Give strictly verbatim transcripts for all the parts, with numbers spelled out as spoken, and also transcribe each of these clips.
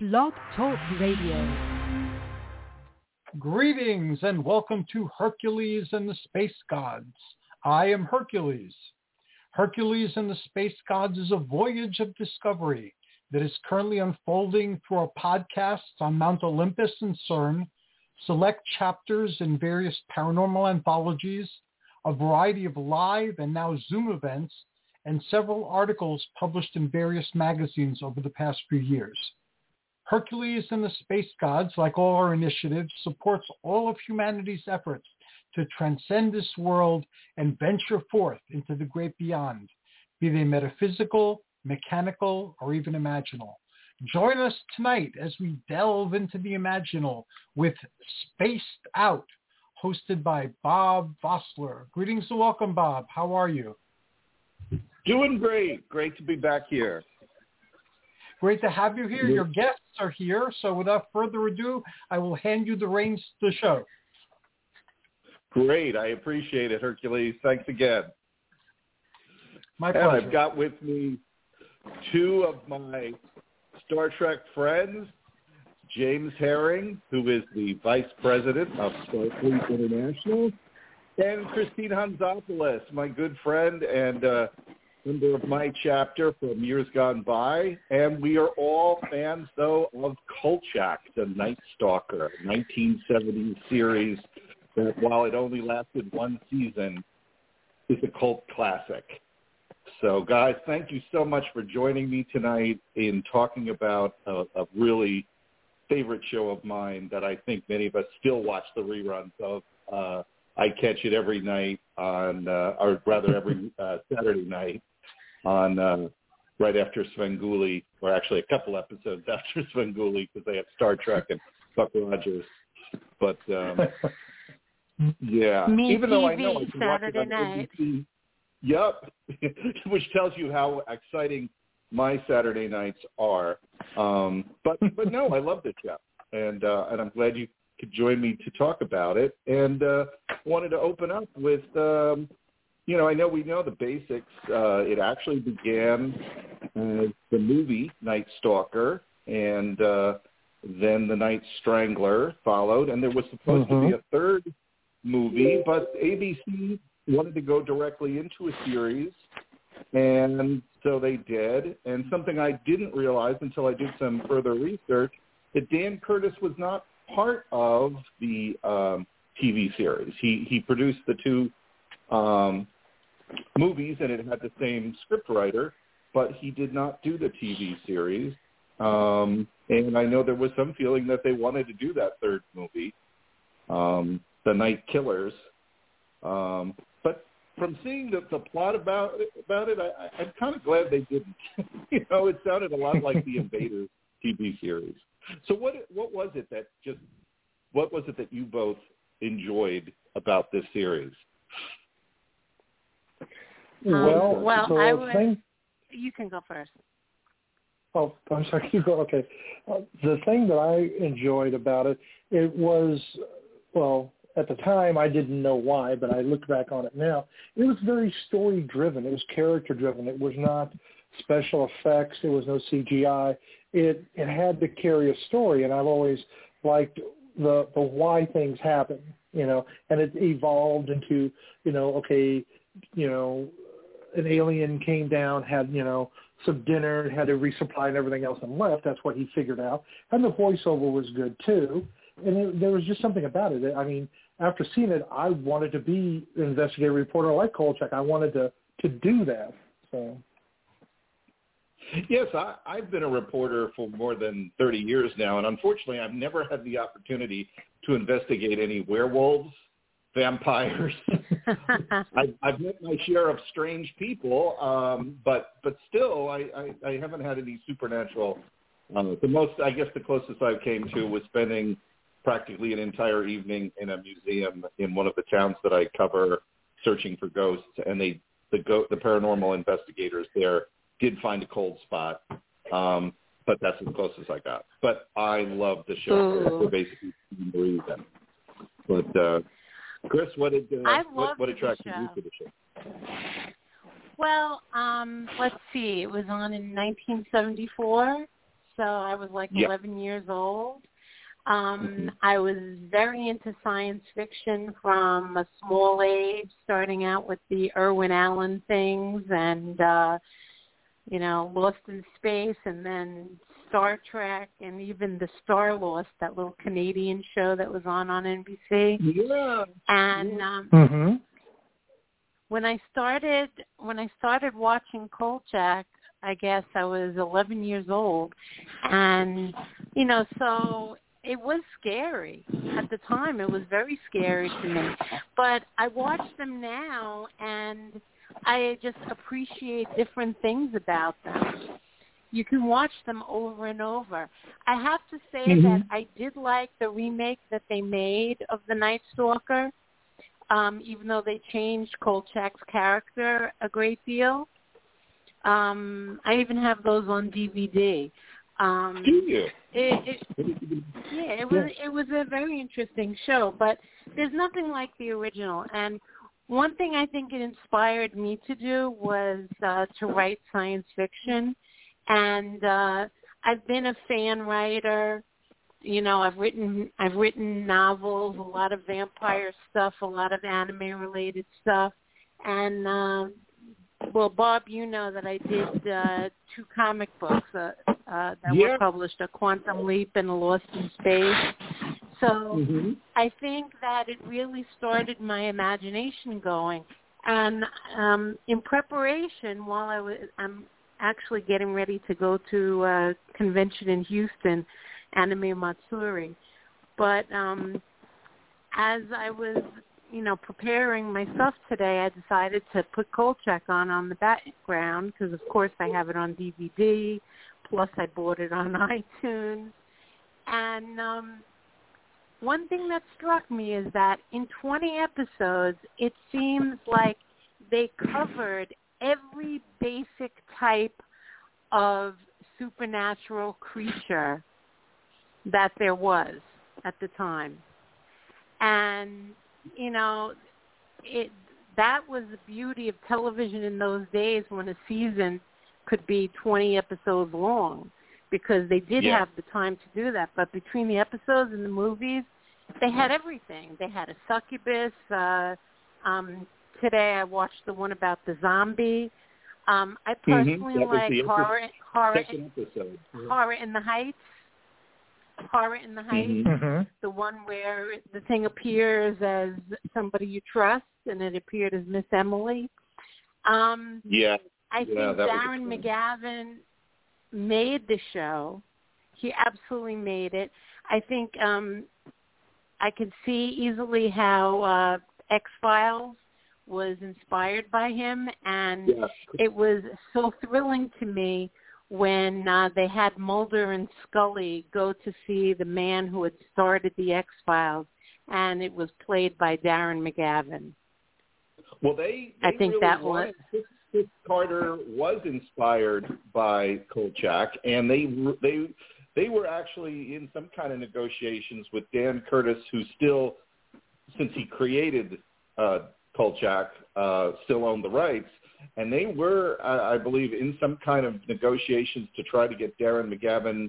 Blog Talk Radio. Greetings and welcome to Hercules and the Space Gods. I am Hercules. Hercules and the Space Gods is a voyage of discovery that is currently unfolding through our podcasts on Mount Olympus and CERN, select chapters in various paranormal anthologies, a variety of live and now Zoom events, and several articles published in various magazines over the past few years. Hercules and the Space Gods, like all our initiatives, supports all of humanity's efforts to transcend this world and venture forth into the great beyond, be they metaphysical, mechanical, or even imaginal. Join us tonight as we delve into the imaginal with Spaced Out, hosted by Bob Vossler. Greetings and welcome, Bob. How are you? Doing great. Great to be back here. Great to have you here. Your guests are here. So without further ado, I will hand you the reins to the show. Great. I appreciate it, Hercules. Thanks again. My pleasure. And I've got with me two of my Star Trek friends, James Herring, who is the Vice President of Starfleet International, and Christine Hanzopoulos, my good friend and uh, member of my chapter from years gone by. And we are all fans, though, of Kolchak, the Night Stalker, nineteen seventies series that, while it only lasted one season, is a cult classic. So, guys, thank you so much for joining me tonight in talking about a, a really favorite show of mine that I think many of us still watch the reruns of. Uh, I catch it every night on, uh, or rather every uh, Saturday night on uh, right after Svengoolie, or actually a couple episodes after Svengoolie because they have Star Trek and Buck Rogers. But um, yeah, Me even though I know I can Saturday watch it on night. A B C. Yep, which tells you how exciting my Saturday nights are. Um, but but no, I love the show, and uh, and I'm glad you could join me to talk about it. And uh, wanted to open up with, um, you know, I know we know the basics. Uh, it actually began as the movie Night Stalker, and uh, then The Night Strangler followed, and there was supposed mm-hmm. to be a third movie, but A B C wanted to go directly into a series, and so they did. And something I didn't realize until I did some further research, that Dan Curtis was not part of the um, T V series. He he produced the two um, movies, and it had the same scriptwriter, but he did not do the T V series. Um, and I know there was some feeling that they wanted to do that third movie, um, The Night Killers. Um, but from seeing the, the plot about about it, I, I'm kind of glad they didn't. You know, it sounded a lot like the Invaders T V series. So what what was it that just what was it that you both enjoyed about this series? Well, Um, well, so I would. thing, You can go first. oh, I'm sorry. You go. Okay. Uh, the thing that I enjoyed about it, it was, well, at the time I didn't know why, but I look back on it now. It was very story driven. It was character driven. It was not special effects. There was no C G I. It it had to carry a story, and I've always liked the the why things happen, you know. And it evolved into, you know, okay, you know, an alien came down, had, you know, some dinner, had to resupply and everything else, and left. That's what he figured out. And the voiceover was good too. And it, there was just something about it. I mean, after seeing it, I wanted to be an investigative reporter like Kolchak. I wanted to to do that. So. Yes, I, I've been a reporter for more than thirty years now, and unfortunately I've never had the opportunity to investigate any werewolves, vampires. I, I've met my share of strange people, um, but but still I, I, I haven't had any supernatural. Um, the most, I guess the closest I came to was spending practically an entire evening in a museum in one of the towns that I cover searching for ghosts, and they the, go, the paranormal investigators there did find a cold spot, um, but that's as close as I got. But I love the show Ooh. for basically the reason. But uh, Chris, what did uh, I what, what loved the attracted show. you to the show? Well, um, let's see. It was on in nineteen seventy-four, so I was like Yeah. eleven years old. Um, Mm-hmm. I was very into science fiction from a small age, starting out with the Irwin Allen things and, uh, you know, Lost in Space, and then Star Trek, and even the Star Lost, that little Canadian show that was on on N B C. Yeah. And um, Mm-hmm. when I started when I started watching Kolchak, I guess I was eleven years old, and you know, so it was scary at the time. It was very scary to me, but I watch them now, and I just appreciate different things about them. You can watch them over and over. I have to say Mm-hmm. that I did like the remake that they made of The Night Stalker, um, even though they changed Kolchak's character a great deal. Um, I even have those on D V D. Um, Do you? It, it, yeah, it was it was a very interesting show, but there's nothing like the original. And one thing I think it inspired me to do was uh, to write science fiction. And uh, I've been a fan writer. You know, I've written I've written novels, a lot of vampire stuff, a lot of anime related stuff. And uh, well, Bob, you know that I did uh, two comic books uh, uh, that Yeah. were published, A Quantum Leap and A Lost in Space. So Mm-hmm. I think that it really started my imagination going. And um, in preparation, while I was, I'm actually getting ready to go to a convention in Houston, Anime Matsuri. But um, as I was, you know, preparing my stuff today, I decided to put Kolchak on on the background because, of course, I have it on D V D. Plus, I bought it on iTunes. And um, one thing that struck me is that in twenty episodes, it seems like they covered every basic type of supernatural creature that there was at the time. And, you know, it that was the beauty of television in those days when a season could be twenty episodes long, because they did Yeah. have the time to do that. But between the episodes and the movies, they had everything. They had a succubus. Uh, um, today I watched the one about the zombie. Um, I personally That was like the horror, horror, second episode. horror in the Heights. Horror in the Heights, Mhm. Mm-hmm. the one where the thing appears as somebody you trust, and it appeared as Miss Emily. Um, Yeah. I Yeah, think that was a Darren fun. McGavin made the show. He absolutely made it. I think um, I could see easily how uh, X-Files was inspired by him, and Yeah. it was so thrilling to me when uh, they had Mulder and Scully go to see the man who had started the X-Files, and it was played by Darren McGavin. Well, they, they I think really that wanted, Chris, Chris Carter was inspired by Kolchak, and they they they were actually in some kind of negotiations with Dan Curtis, who still, since he created uh, Kolchak, uh, still owned the rights. And they were, I I believe, in some kind of negotiations to try to get Darren McGavin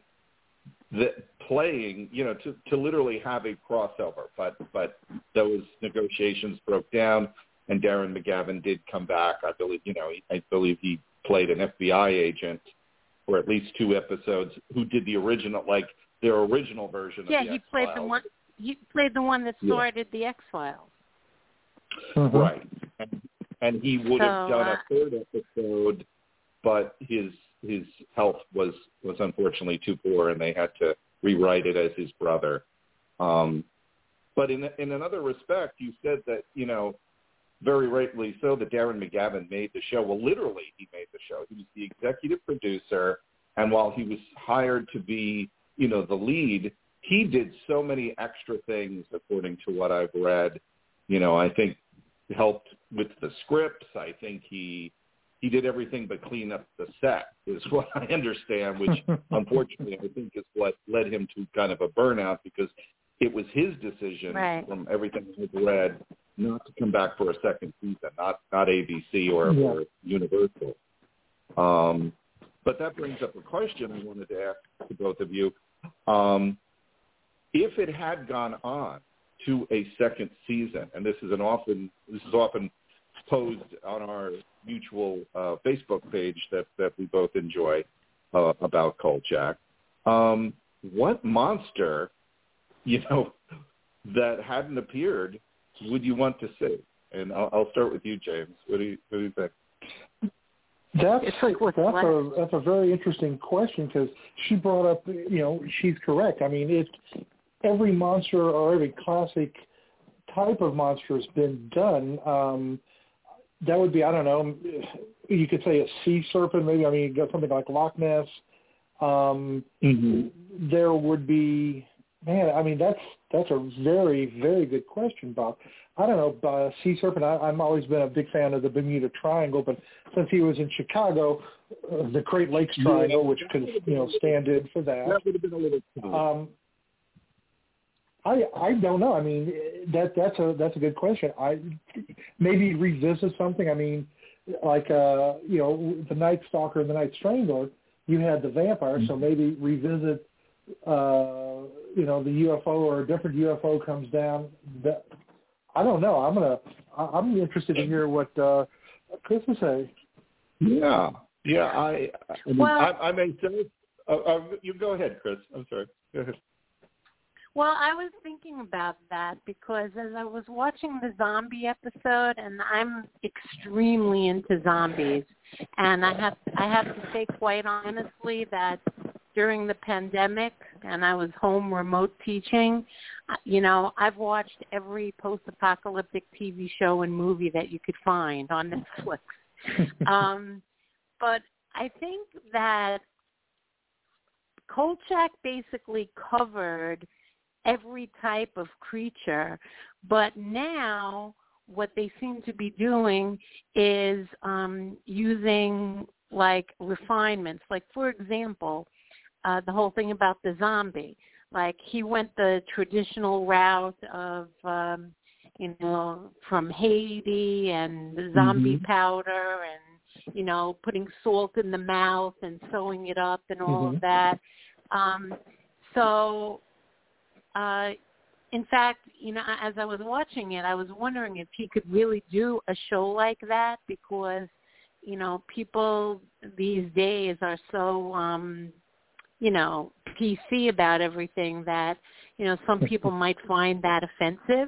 the, playing, you know, to, to literally have a crossover. But but those negotiations broke down, and Darren McGavin did come back. I believe, you know, I believe he played an F B I agent, or at least two episodes, who did the original, like their original version Yeah, of the he played X-Files. the one. He played the one that Yeah. started the X-Files. Mm-hmm. Right. And, and he would have So, done uh, a third episode, but his his health was, was unfortunately too poor, and they had to rewrite it as his brother. Um, but in in another respect, you said that, you know, very rightly so, that Darren McGavin made the show. Well, literally, he made the show. He was the executive producer, and while he was hired to be, you know, the lead, he did so many extra things, according to what I've read. You know, I think helped with the scripts. I think he he did everything but clean up the set, is what I understand, which unfortunately I think is what led him to kind of a burnout, because it was his decision, Right. from everything I've read, not to come back for a second season, not not A B C or, Yeah. or Universal. Um, But that brings up a question I wanted to ask to both of you. Um, if it had gone on to a second season, and this is an often this is often posed on our mutual uh, Facebook page that, that we both enjoy uh, about Kolchak, um, what monster, you know, that hadn't appeared would you want to see? And I'll, I'll start with you, James. What do you, what do you think? That's it's like what's that's left. a that's a very interesting question because she brought up, you know, she's correct. I mean, it every monster or every classic type of monster has been done. Um, that would be, I don't know, you could say a sea serpent, maybe. I mean, you got something like Loch Ness. Um, mm-hmm. There would be, man. I mean, that's that's a very very good question, Bob. I don't know, uh, sea serpent, I, I've always been a big fan of the Bermuda Triangle, but since he was in Chicago, uh, the Great Lakes Triangle, yeah, which could, you know, stand in for that. That would have been a little um, I I don't know. I mean, that that's a that's a good question. I maybe revisit something. I mean, like, uh, you know, the Night Stalker and the Night Strangler, you had the vampire, mm-hmm. so maybe revisit, uh, you know, the U F O or a different U F O comes down. That, I don't know. I'm gonna. I'm interested to hear what uh, Chris will say. Yeah, yeah. I. I, mean, well, I, I may say. Uh, uh, you go ahead, Chris. I'm sorry. Go ahead. Well, I was thinking about that because as I was watching the zombie episode, and I'm extremely into zombies, and I have I have to say quite honestly that during the pandemic, and I was home remote teaching, you know, I've watched every post-apocalyptic T V show and movie that you could find on Netflix. um, but I think that Kolchak basically covered every type of creature, but now what they seem to be doing is um, using, like, refinements. Like, for example, Uh, the whole thing about the zombie. Like, he went the traditional route of, um, you know, from Haiti and the zombie mm-hmm. powder and, you know, putting salt in the mouth and sewing it up and all mm-hmm. of that. Um, so, uh, in fact, you know, as I was watching it, I was wondering if he could really do a show like that because, you know, people these days are so, um, you know, P C about everything that, you know, some people might find that offensive.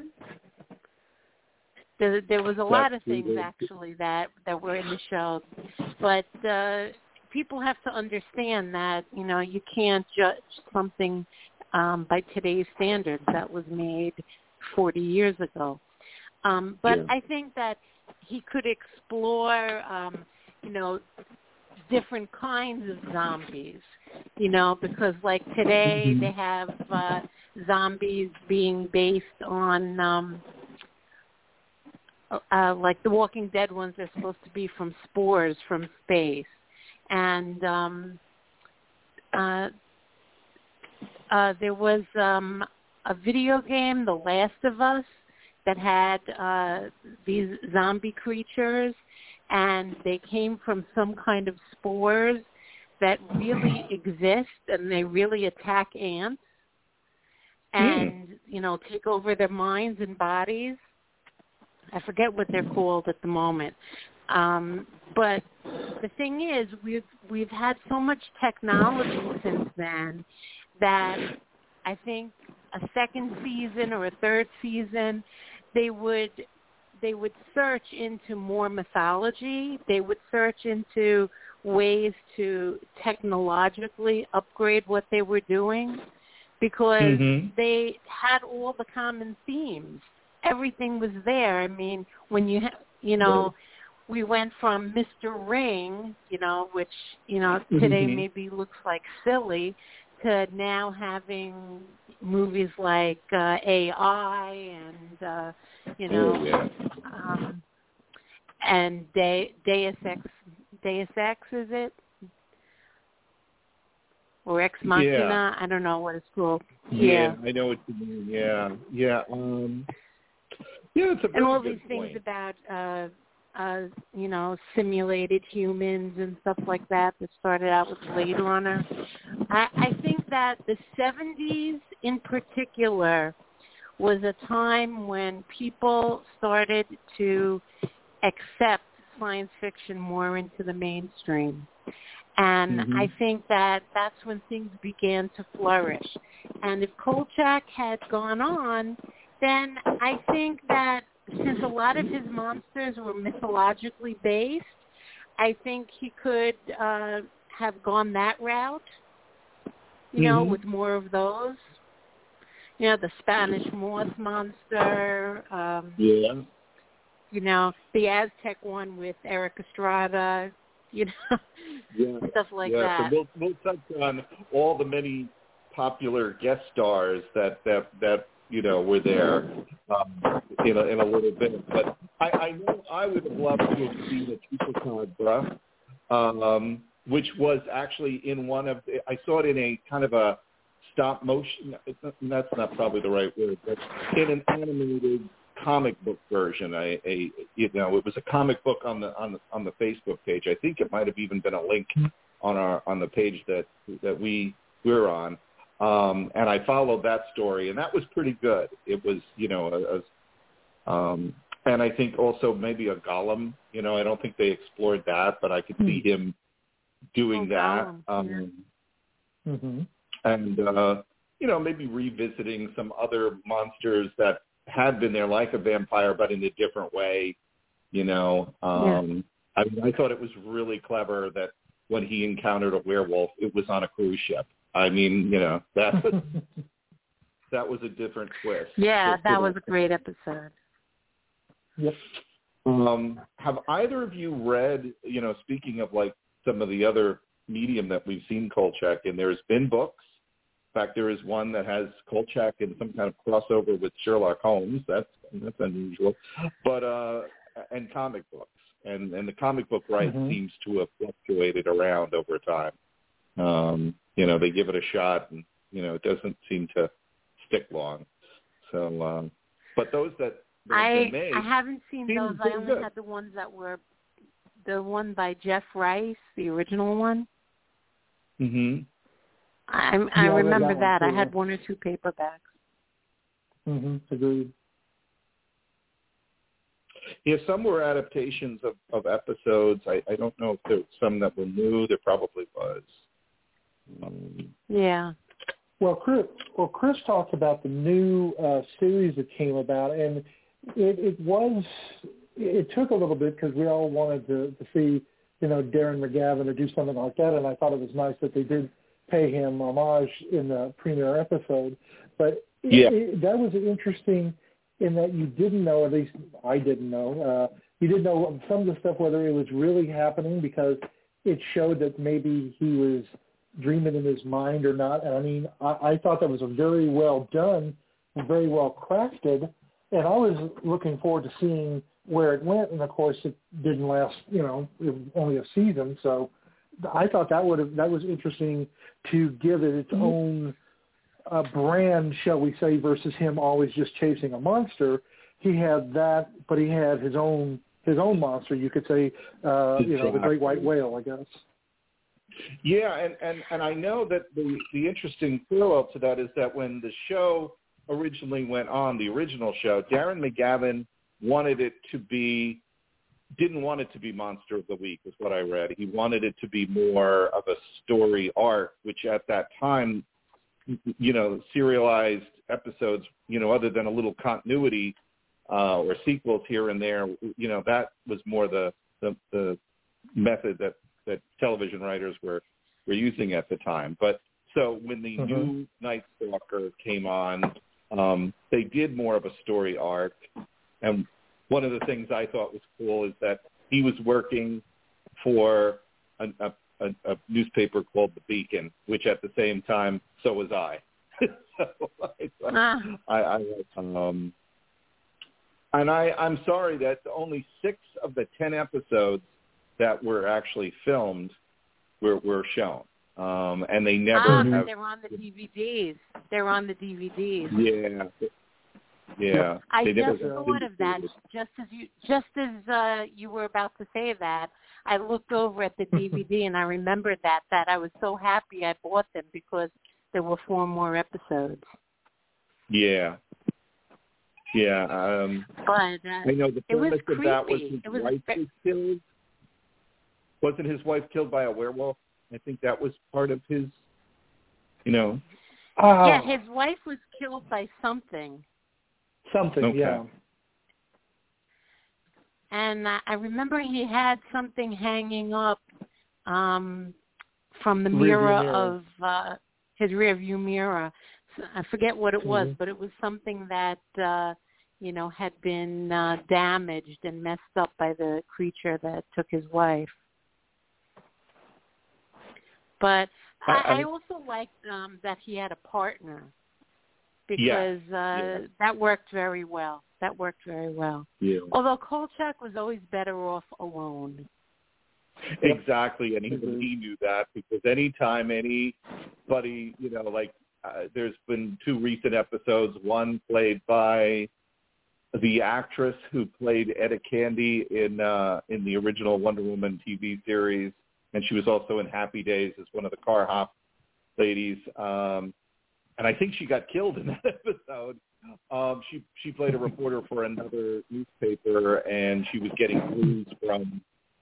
There, there was a lot of things, actually, that, that were in the show. But uh, people have to understand that, you know, you can't judge something um, by today's standards that was made forty years ago. Um, but yeah. I think that he could explore, um, you know, different kinds of zombies, you know, because like today mm-hmm. they have uh, zombies being based on, um, uh, like the Walking Dead ones are supposed to be from spores from space. And um, uh, uh, there was um, a video game, The Last of Us, that had uh, these zombie creatures, and they came from some kind of spores that really exist, and they really attack ants and, mm. you know, take over their minds and bodies. I forget what they're called at the moment. Um, but the thing is, we've, we've had so much technology since then that I think a second season or a third season, they would they would search into more mythology. They would search into ways to technologically upgrade what they were doing because mm-hmm. they had all the common themes. Everything was there. I mean, when you, ha- you know, we went from Mister Ring, you know, which, you know, today mm-hmm. maybe looks like silly, to now having movies like uh, A I and, uh, you know, oh, yeah. um, and De- Deus Ex, Deus Ex, is it? Or Ex Machina? Yeah. I don't know what it's called. Yeah, yeah. I know what you mean. Yeah, yeah. Um, yeah, it's a and all good these point. things about uh, uh, you know, simulated humans and stuff like that that started out with Blade Runner. I, I think that the seventies in particular was a time when people started to accept science fiction more into the mainstream. And mm-hmm. I think that that's when things began to flourish. And if Kolchak had gone on, then I think that since a lot of his monsters were mythologically based, I think he could uh, have gone that route, you know, mm-hmm. with more of those. You know, the Spanish moth monster. Um, yeah. You know, the Aztec one with Eric Estrada. You know, yeah. stuff like yeah. that. So we'll, we'll touch on all the many popular guest stars that that, that you know were there um, in a, in a little bit. But I, I know I would have loved to have seen a Chupacabra, um, which was actually in one of. I saw it in a kind of a stop motion. That's not probably the right word, but in an animated comic book version. I, a you know, it was a comic book on the on the on the Facebook page. I think it might have even been a link on our on the page that that we we're on. Um, and I followed that story, and that was pretty good. It was, you know, a, a, um, and I think also maybe a Gollum. You know, I don't think they explored that, but I could see him doing oh, that. Gollum. Um, yeah. mm-hmm. And uh, you know, maybe revisiting some other monsters that had been there, like a vampire, but in a different way. You know, um, yeah. I mean, I thought it was really clever that when he encountered a werewolf, it was on a cruise ship. I mean, you know, that was, that was a different twist. Yeah, that was a great episode. Yep. Um, have either of you read, you know, speaking of like some of the other medium that we've seen Kolchak in, there's been books. In fact, there is one that has Kolchak in some kind of crossover with Sherlock Holmes. That's that's unusual. But uh, and comic books. And, and the comic book right mm-hmm. seems to have fluctuated around over time. Um, you know, they give it a shot, and you know, it doesn't seem to stick long. So, um, but those that, that I have been made, I haven't seen those. I only good. had the ones that were the one by Jeff Rice, the original one. Mm-hmm. I I yeah, remember I that. that I had one or two paperbacks. Mm-hmm. Agreed. Yeah, some were adaptations of, of episodes. I, I don't know if there were some that were new. There probably was. Um, yeah. Well, Chris, well, Chris talked about the new uh, series that came about, and it, it was it took a little bit because we all wanted to, to see, you know, Darren McGavin or do something like that, and I thought it was nice that they did pay him homage in the premiere episode. But yeah. it, it, that was interesting in that you didn't know, at least I didn't know, uh, you didn't know some of the stuff, whether it was really happening, because it showed that maybe he was dreaming in his mind or not. And I mean, I, I thought that was a very well done, very well crafted, and I was looking forward to seeing where it went. And of course, it didn't last, you know, it was only a season. So I thought that would have, that was interesting to give it its mm-hmm. own uh, brand, shall we say, versus him always just chasing a monster. He had that, but he had his own his own monster. You could say, uh, you know, the great white whale, I guess. Yeah, and, and, and I know that the, the interesting parallel to that is that when the show originally went on, the original show, Darren McGavin wanted it to be, didn't want it to be Monster of the Week, is what I read. He wanted it to be more of a story arc, which at that time, you know, serialized episodes, you know, other than a little continuity uh, or sequels here and there, you know, that was more the, the, the method that that television writers were, were using at the time. But so when the mm-hmm. new Night Stalker came on, um, they did more of a story arc. And one of the things I thought was cool is that he was working for a, a, a, a newspaper called The Beacon, which at the same time, so was I. so I, ah. I, I um, and I, I'm sorry that only six of the ten episodes that were actually filmed were, were shown. Um, and they never ah, have... they're on the D V Ds. They're on the D V Ds. Yeah. Yeah. I They never just thought of that just as you just as uh, you were about to say that. I looked over at the D V D and I remembered that that I was so happy I bought them because there were four more episodes. Yeah. Yeah. Um, but uh, I know the it was premise of that was creepy. his It was wife was killed. Wasn't his wife killed by a werewolf? I think that was part of his, you know. Uh, yeah, his wife was killed by something. Something, Okay. yeah. And I I remember he had something hanging up um, from the Rear mirror, view mirror. of uh, his rear view mirror. So I forget what it was, Mhm. but it was something that, uh, you know, had been uh, damaged and messed up by the creature that took his wife. But I, I- I- I also liked um, that he had a partner Yeah. because uh, Yeah. that worked very well. That worked very well. Yeah. Although Kolchak was always better off alone. Exactly, and even Mhm. he knew that because anytime anybody, you know, like uh, there's been two recent episodes, one played by the actress who played Etta Candy in uh, in the original Wonder Woman T V series, and she was also in Happy Days as one of the car hop ladies. Um, and I think she got killed in that episode. Um, she she played a reporter for another newspaper, and she was getting clues from.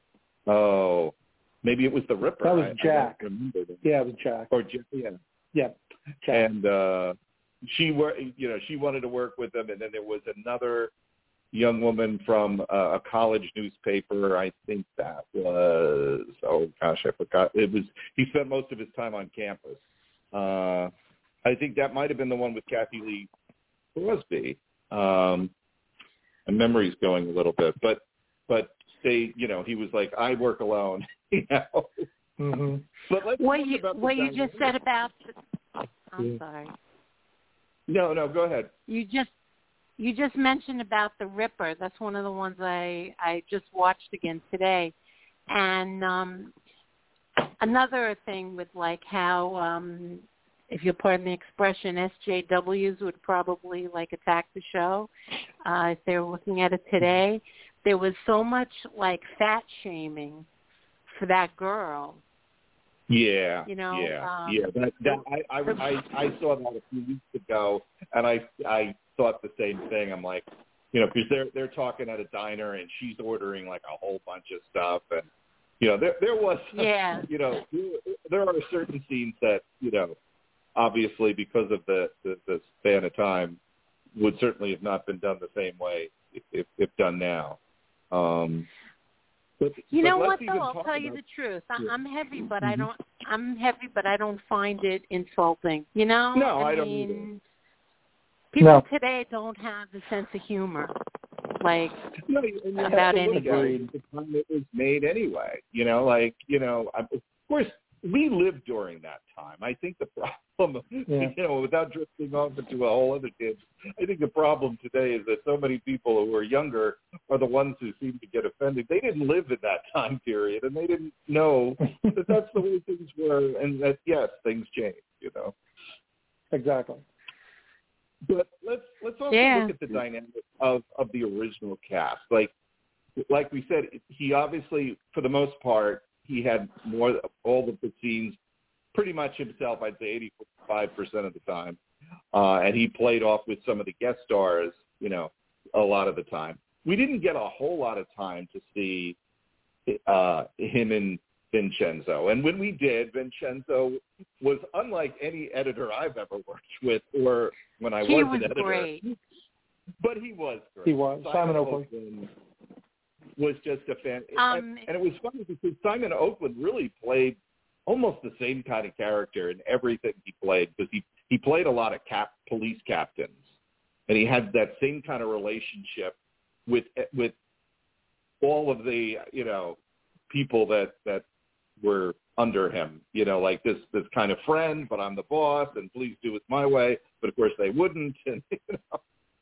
Oh, maybe it was the Ripper. That was I, Jack. I don't remember that. Yeah, it was Jack. Or Jack, yeah. Yeah, Jack. And uh, she were, you know, she wanted to work with him, and then there was another young woman from uh, a college newspaper. I think that was. Oh gosh, I forgot. It was. He spent most of his time on campus. Uh, I think that might have been the one with Kathy Lee Crosby. Um, my memory's going a little bit, but but. They, you know, he was like, I work alone, you know. Mm-hmm. But let's What talk you about the what you dynamic. just said about I'm Yeah. sorry. No, no, go ahead. You just you just mentioned about the Ripper. That's one of the ones I I just watched again today. And um another thing with like how um if you'll pardon the expression, S J Ws would probably like attack the show uh, if they were looking at it today. There was so much like fat shaming for that girl. Yeah, You know, yeah, um, yeah. That, that I, I, I, I saw that a few weeks ago, and I, I thought the same thing. I'm like, you know, because they're they're talking at a diner, and she's ordering like a whole bunch of stuff, and you know, there there was, Yeah. you know, there are certain scenes that, you know, obviously because of the the, the span of time, would certainly have not been done the same way if if, if done now. Um, but, You but know let's what even though? I'll talk tell you about- the truth. I, Yeah. I'm heavy, but I Mhm. don't. I'm heavy, but I don't find it insulting. You know? No, I, I don't mean, either. people No. today don't have the sense of humor, like No, and you have about to look anything. at it at the time it was made anyway. You know, like, you know, I, of course, we lived during that time. I think the problem, Yeah. you know, without drifting off into a whole other tangent, I think the problem today is that so many people who are younger are the ones who seem to get offended. They didn't live in that time period, and they didn't know that that's the way things were, and that, yes, things change, you know. Exactly. But let's let's also Yeah. look at the dynamic of, of the original cast. Like like we said, he obviously, for the most part, he had more all of the scenes pretty much himself. I'd say eighty-five percent of the time, uh, and he played off with some of the guest stars, you know, a lot of the time. We didn't get a whole lot of time to see uh, him and Vincenzo, and when we did, Vincenzo was unlike any editor I've ever worked with, or when I He was was an editor. great. But he was great. He was. Simon Oakland. Oakland was just a fan. Um, and, and it was funny because Simon Oakland really played almost the same kind of character in everything he played, because he, he played a lot of cap, police captains, and he had that same kind of relationship with with all of the, you know, people that, that were under him, you know, like this, this kind of friend, but I'm the boss, and please do it my way. But of course they wouldn't. And, you know.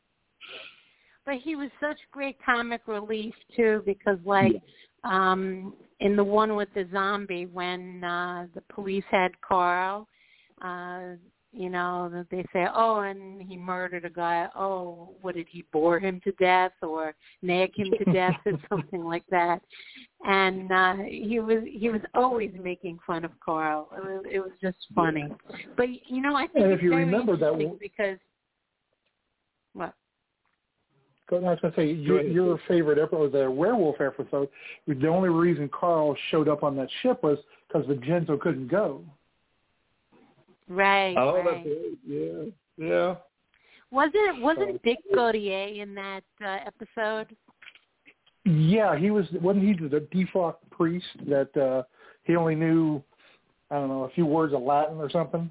But he was such great comic relief too, because like um, in the one with the zombie, when uh, the police had Carl, uh, you know, that they say, oh, and he murdered a guy. Oh, what, did he bore him to death or nag him to death or something like that? And uh, he was he was always making fun of Carl. It was, it was just funny. But you know, I think and it's if you very remember that interesting because what? I was going to say, your, your favorite episode, the werewolf episode, the only reason Carl showed up on that ship was because Vincenzo couldn't go. Right. Oh, right. that's right. Yeah. Yeah. Wasn't wasn't Dick Gautier in that uh, episode? Yeah, he was. Wasn't he the default priest that uh, he only knew, I don't know, a few words of Latin or something?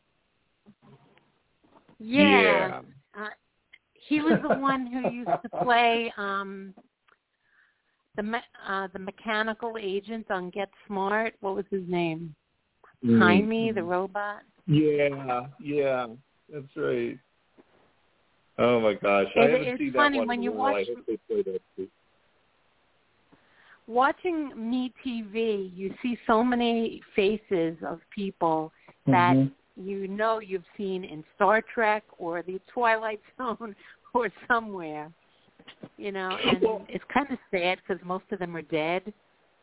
Yeah. yeah. Uh, he was the one who used to play um, the me- uh, the mechanical agent on Get Smart. What was his name? Mm. Jaime, the robot. Yeah, yeah, that's right. Oh my gosh, I It, haven't it's seen funny that one when in you a while. watch I hope they play that too. watching Me T V. You see so many faces of people that Mm-hmm. you know you've seen in Star Trek or The Twilight Zone or somewhere. You know, and Well, it's kind of sad because most of them are dead.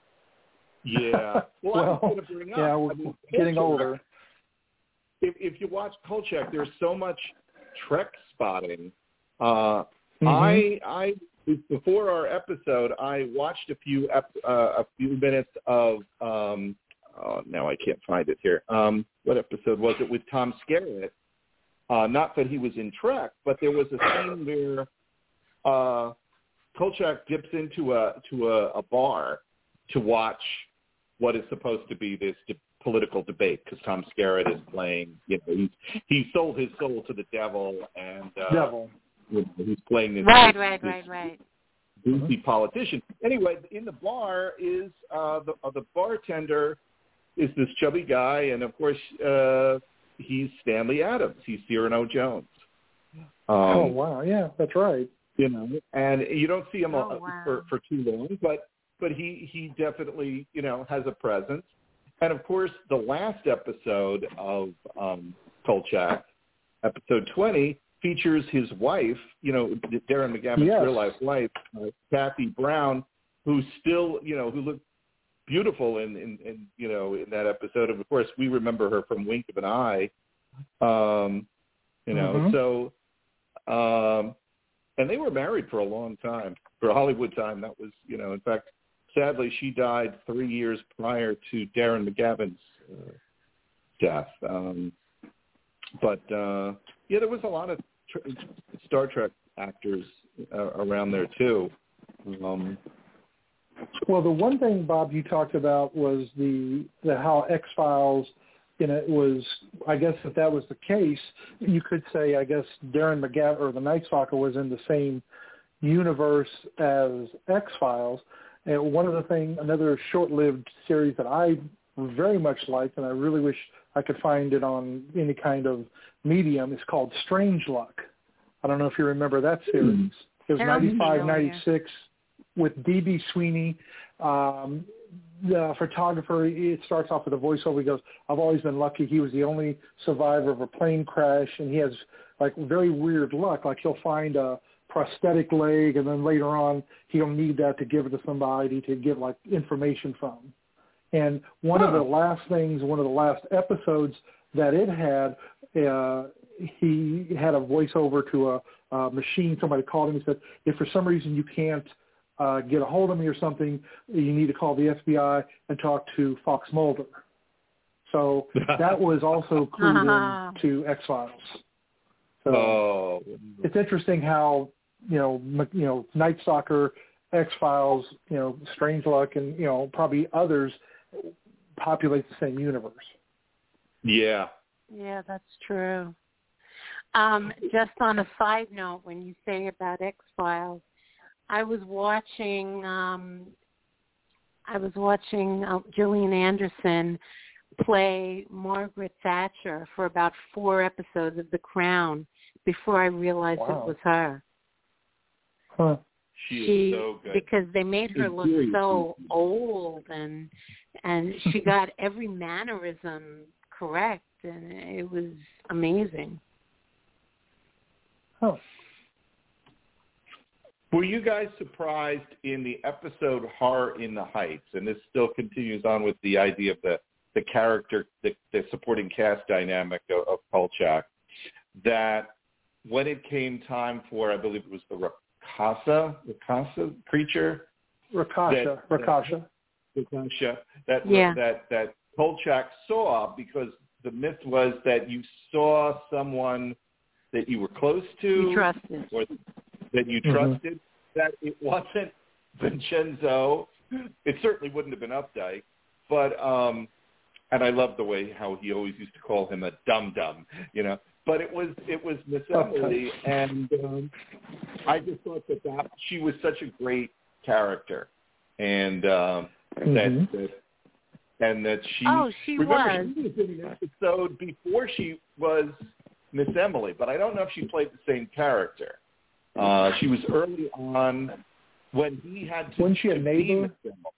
Yeah. Well, well I was going to bring up. yeah, we're I mean, getting Kolchak, older. If, if you watch Kolchak, there's so much Trek spotting. Uh, Mm-hmm. I, I before our episode, I watched a few ep, uh, a few minutes of. Um, oh, now I can't find it here. Um, what episode was it with Tom Skerritt? Uh, not that he was in Trek, but there was a scene where uh, Kolchak dips into a to a, a bar to watch what is supposed to be this de- political debate because Tom Skerritt is playing. You know, he's he sold his soul to the devil, and uh, Devil. you know, he's playing this Right, this, right, this right, right. goofy politician. Anyway, in the bar is uh, the uh, the bartender is this chubby guy, and of course uh, he's Stanley Adams. He's Cyrano Jones. Um, Oh wow, yeah, that's right. You know, and you don't see him Oh, uh, wow. for for too long, but but he he definitely you know has a presence. And of course, the last episode of um, Kolchak, episode twenty, features his wife, you know, Darren McGavin's Yes. real life wife, uh, Kathy Brown, who's still, you know, who looked beautiful in, in, in, you know, in that episode. And of course, we remember her from Wink of an Eye, um, you know. Mhm. So, um, and they were married for a long time, for Hollywood time. That was, you know, in fact, sadly, she died three years prior to Darren McGavin's uh, death. Um, but uh, yeah, there was a lot of tr- Star Trek actors uh, around there too. Um, Well, the one thing, Bob, you talked about was the, the how X-Files, you know, it was, I guess if that was the case, you could say, I guess, Darren McGavin or the Night Stalker was in the same universe as X-Files. And one of the things, another short-lived series that I very much liked, and I really wish I could find it on any kind of medium, is called Strangeluck. I don't know if you remember that series. It was Sounds ninety-five, familiar. ninety-six with D B. Sweeney. Um, the photographer, it starts off with a voiceover. He goes, I've always been lucky. He was the only survivor of a plane crash, and he has, like, very weird luck. Like, he'll find a prosthetic leg, and then later on he'll need that to give it to somebody to get, like, information from. And one huh. of the last things, one of the last episodes that it had, uh, he had a voiceover to a, a machine. Somebody called him and said, if for some reason you can't uh, get a hold of me or something, you need to call the F B I and talk to Fox Mulder. So that was also clued in to X-Files. So oh, it's interesting how, you know, m- you know, Night Stalker, X-Files, you know, Strangeluck, and, you know, probably others populate the same universe. yeah. Yeah, that's true. Um, just on a side note, when you say about X-Files, I was watching um, I was watching uh, Gillian Anderson play Margaret Thatcher for about four episodes of The Crown before I realized Wow. it was her. Huh. She, She is so good. because they made her look Seriously. so old, and and she got every mannerism correct. and it was amazing. Oh. Were you guys surprised in the episode Horror in the Heights, and this still continues on with the idea of the, the character, the, the supporting cast dynamic of, of Kolchak, that when it came time for, I believe it was the Rakasa, Rakasa creature? Rakasha, that, Rakasha. That, Rakasha, that, yeah. that, that Kolchak saw, because the myth was that you saw someone that you were close to. You trusted. Or that you trusted, mm-hmm. that it wasn't Vincenzo. It certainly wouldn't have been Updike. But, um, and I love the way how he always used to call him a dum-dum, you know. But it was it was Miss Emily, and um, I just thought that, that she was such a great character. And um, mm-hmm. that, that and that she, oh, she remember, was. she was in an episode before she was Miss Emily, but I don't know if she played the same character. Uh, she was early on when he had to. Wasn't she a neighbor?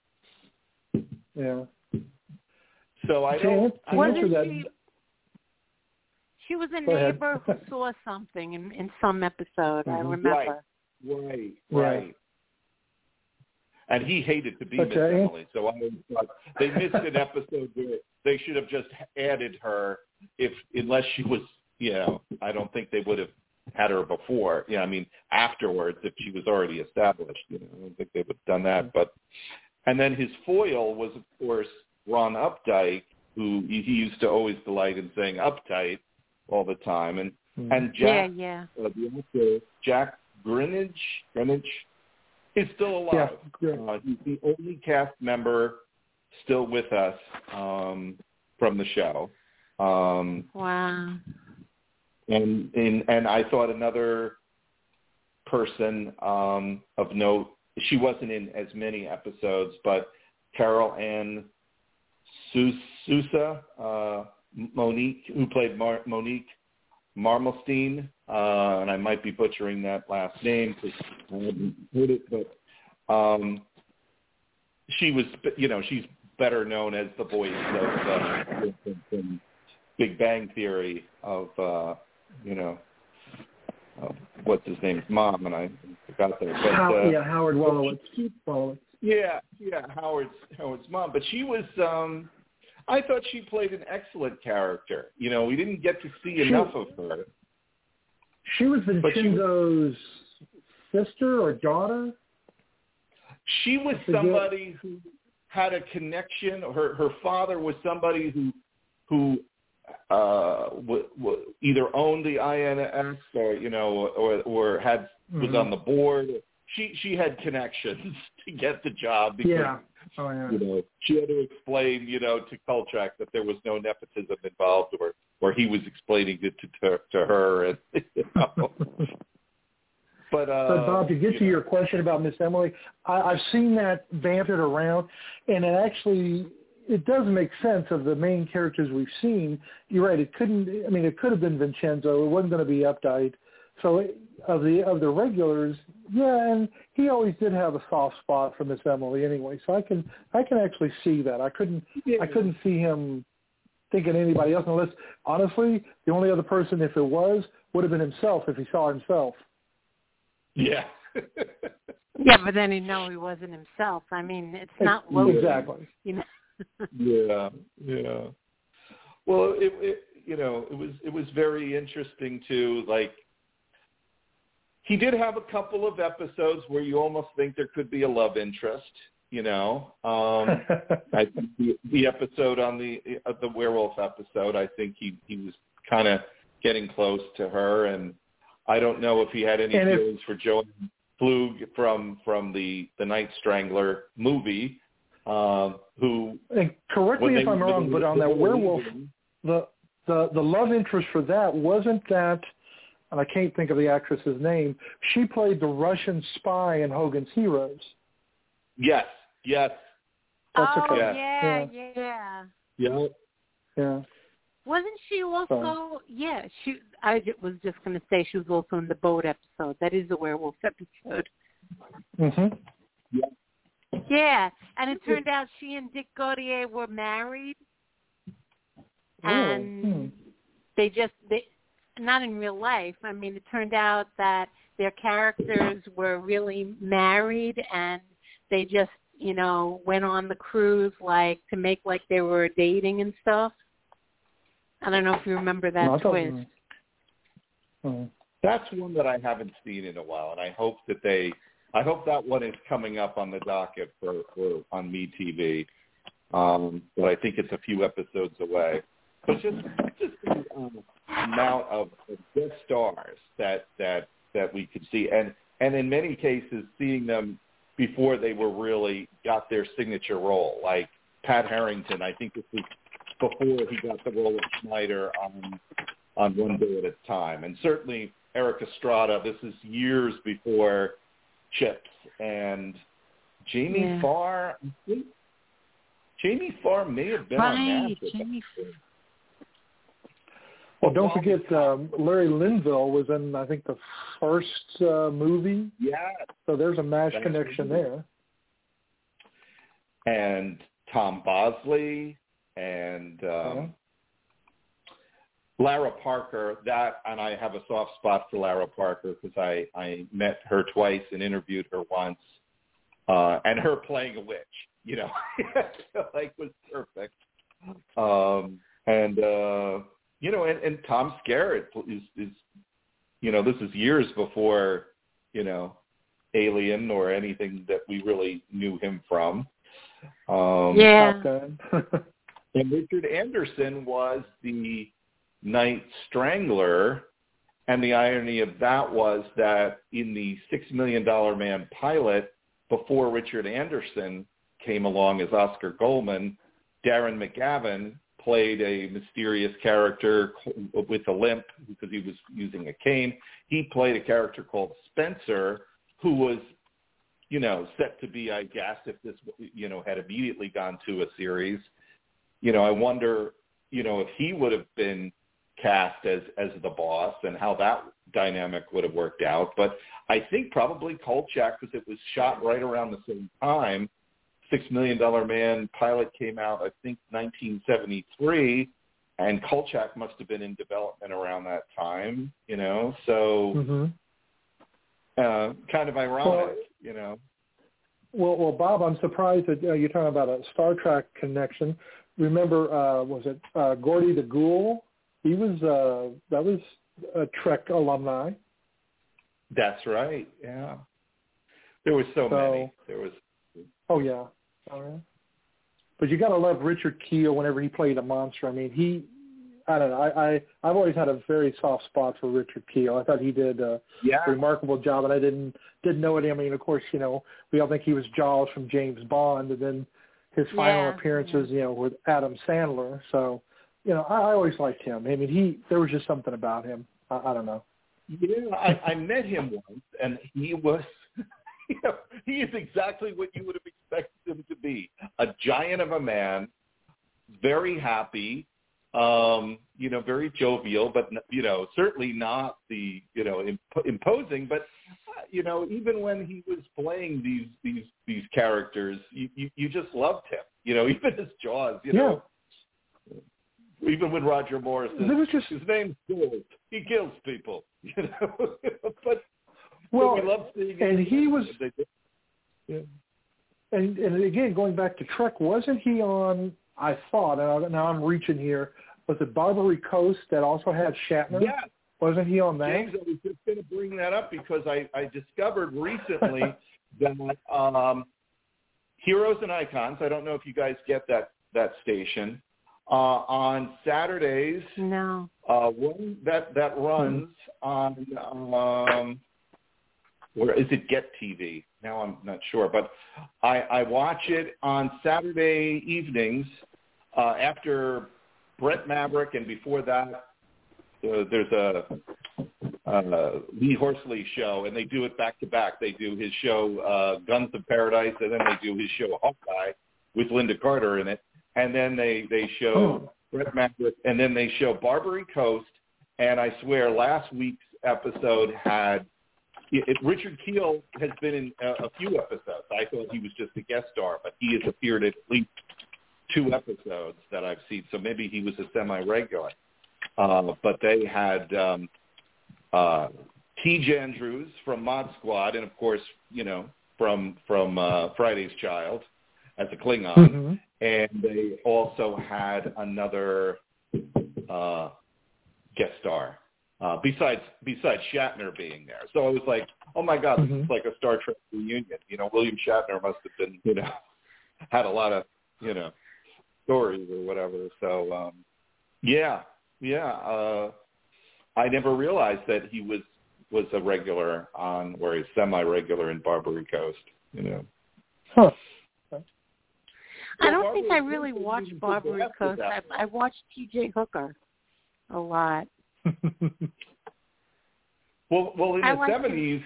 Yeah. So I don't. I Wasn't don't she? She was a Go neighbor ahead. who saw something in, in some episode. I remember. Right, right, right. Yeah. And he hated to be But, Miss uh, Emily, so I thought they missed an episode where they should have just added her, if unless she was. You know, I don't think they would have had her before. Yeah, I mean, afterwards, if she was already established, you know, I don't think they would have done that. But, and then his foil was, of course, Ron Updike, who he used to always delight in saying uptight all the time, and mm-hmm. and Jack, yeah, yeah. Uh, the actor Jack Grinnage, Grinnage, is still alive. Yeah. Uh, he's the only cast member still with us um, from the show. Um, wow. And, and and I thought another person um, of note, she wasn't in as many episodes, but Carol Ann Sousa, uh, Monique, who played Mar- Monique Marmelstein, uh, and I might be butchering that last name because I haven't heard it, but um, she was, you know, she's better known as the voice of uh, from Big Bang Theory of. Uh, you know, uh, what's his name's mom, and I forgot that. But, How, uh, yeah, Howard Wolowitz. Wolowitz. Yeah, yeah, Howard's Howard's mom. But she was, um, I thought she played an excellent character. You know, we didn't get to see she, enough of her. She was Vincenzo's sister or daughter? She was somebody who had a connection. Her her father was somebody who who uh, w- w- either owned the I N S or you know or or had was mm-hmm. on the board. She she had connections to get the job because yeah. Oh, yeah. you know she had to explain you know to Kolchak that there was no nepotism involved, or or he was explaining it to to, to her. And, you know. But, uh, but Bob, to get you to know. your question about Miss Emily, I, I've seen that bantered around, and it actually it does make sense of the main characters we've seen. You're right; it couldn't. I mean, it could have been Vincenzo. It wasn't going to be Updike. So of the of the regulars, yeah, and he always did have a soft spot for Miss Emily anyway. So I can I can actually see that. I couldn't yeah. I couldn't see him thinking anybody else unless honestly the only other person, if it was, would have been himself if he saw himself. Yeah. yeah, but then he know he wasn't himself. I mean, it's not Logan. Exactly. You know. yeah, yeah. Well, it, it you know it was it was very interesting too. Like he did have a couple of episodes where you almost think there could be a love interest. You know, um, I think the, the episode on the uh, the werewolf episode, I think he he was kind of getting close to her, and I don't know if he had any and feelings if, for Joan Flug from from the the Night Strangler movie. Um, who? And correct me if I'm wrong, but on that werewolf, the the the love interest for that wasn't that, and I can't think of the actress's name. She played the Russian spy in Hogan's Heroes. Yes. Yes. That's oh okay. yeah, yeah, yeah, yeah, yeah. Wasn't she also? So. Yeah, she. I was just going to say she was also in the boat episode. That is the werewolf episode. Mhm. Yeah. Yeah, and it turned out she and Dick Gautier were married, Oh. and Hmm. they just they not in real life. I mean, it turned out that their characters were really married, and they just, you know, went on the cruise like to make like they were dating and stuff. I don't know if you remember that no, twist. Mm-hmm. That's one that I haven't seen in a while, and I hope that they, I hope that one is coming up on the docket for, for on MeTV. Um, but I think it's a few episodes away. But just just the um, amount of, of guest stars that that that we could see, and and in many cases seeing them before they were really got their signature role, like Pat Harrington. I think this was before he got the role of Snyder on on One Day at a Time, and certainly Eric Estrada. This is years before Chips and Jamie Yeah. Farr. I think Jamie Farr may have been Right, on that. Jamie. Well, don't forget um, Larry Linville was in, I think, the first uh, movie. Yeah. So there's a MASH That's connection right. there. And Tom Bosley and um, Uh-huh. Lara Parker. That, and I have a soft spot for Lara Parker because I, I met her twice and interviewed her once. Uh, and her playing a witch, you know, like was perfect. Um, and, uh, you know, and, and Tom Skerritt is, is, you know, this is years before, you know, Alien or anything that we really knew him from. Um, Yeah. Top Gun. And Richard Anderson was the Night Strangler. And the irony of that was that in the Six Million Dollar Man pilot, before Richard Anderson came along as Oscar Goldman, Darren McGavin played a mysterious character with a limp because he was using a cane. He played a character called Spencer, who was, you know, set to be, I guess, if this, you know, had immediately gone to a series. You know, I wonder, you know, if he would have been cast as, as the boss and how that dynamic would have worked out. But I think probably Kolchak, because it was shot right around the same time. Six Million Dollar Man pilot came out, I think, nineteen seventy-three, and Kolchak must have been in development around that time, you know, so mm-hmm. uh, kind of ironic, Well, you know. Well, well, Bob, I'm surprised that uh, you're talking about a Star Trek connection. Remember, uh, was it uh, Gordy the Ghoul? He was, uh, that was a Trek alumni. That's right, yeah. There was so, So, many. There was. Oh, yeah. All right. But you got to love Richard Kiel whenever he played a monster. I mean, he, I don't know, I, I, I've always had a very soft spot for Richard Kiel. I thought he did a yeah. remarkable job, and I didn't didn't know it. I mean, of course, you know, we all think he was Jaws from James Bond, and then his final Yeah, appearances, yeah. you know, with Adam Sandler. So, you know, I, I always liked him. I mean, he there was just something about him. I, I don't know. Yeah, I, I met him once, and he was, you know, he is exactly what you would have expected him to be. A giant of a man, very happy, um, you know, very jovial, but, you know, certainly not the, you know, imp- imposing, but, uh, you know, even when he was playing these these these characters, you, you, you just loved him, you know, even his Jaws, you Yeah. know. Even when Roger Moore says, There was just- his name's Gold, he kills people, you know. but Well, but we love seeing and him. he was, Yeah. and, and again, going back to Trek, wasn't he on, I thought, and I- now I'm reaching here, was it Barbary Coast that also had Shatner? Yeah. Wasn't he on that? James, I was just going to bring that up because I, I discovered recently that um, Heroes and Icons, I don't know if you guys get that, that station, uh, on Saturdays, No. uh, one that, that runs on, um, where is it, Get T V? Now I'm not sure, but I, I watch it on Saturday evenings uh, after Brett Maverick, and before that, uh, there's a uh, Lee Horsley show, and they do it back to back. They do his show uh, Guns of Paradise, and then they do his show Hawkeye with Linda Carter in it, and then they they show Oh. Brett Maverick, and then they show Barbary Coast. And I swear, last week's episode had it, it, Richard Kiel has been in a, a few episodes. I thought he was just a guest star, but he has appeared at least two episodes that I've seen. So maybe he was a semi-regular. Uh, but they had um, uh, T. Andrews from Mod Squad, and of course, you know, from from uh, Friday's Child as a Klingon, mm-hmm. and they also had another uh, guest star uh, besides besides Shatner being there. So I was like, oh my God, mm-hmm. this is like a Star Trek reunion. You know, William Shatner must have been, you know, had a lot of, you know, stories or whatever. So um, yeah, yeah. Uh, I never realized that he was. was a regular on, or a semi-regular in Barbary Coast, you know. Huh. I don't think I really watched Barbary Coast. I, I watched T J Hooker a lot. well, well, in I the seventies,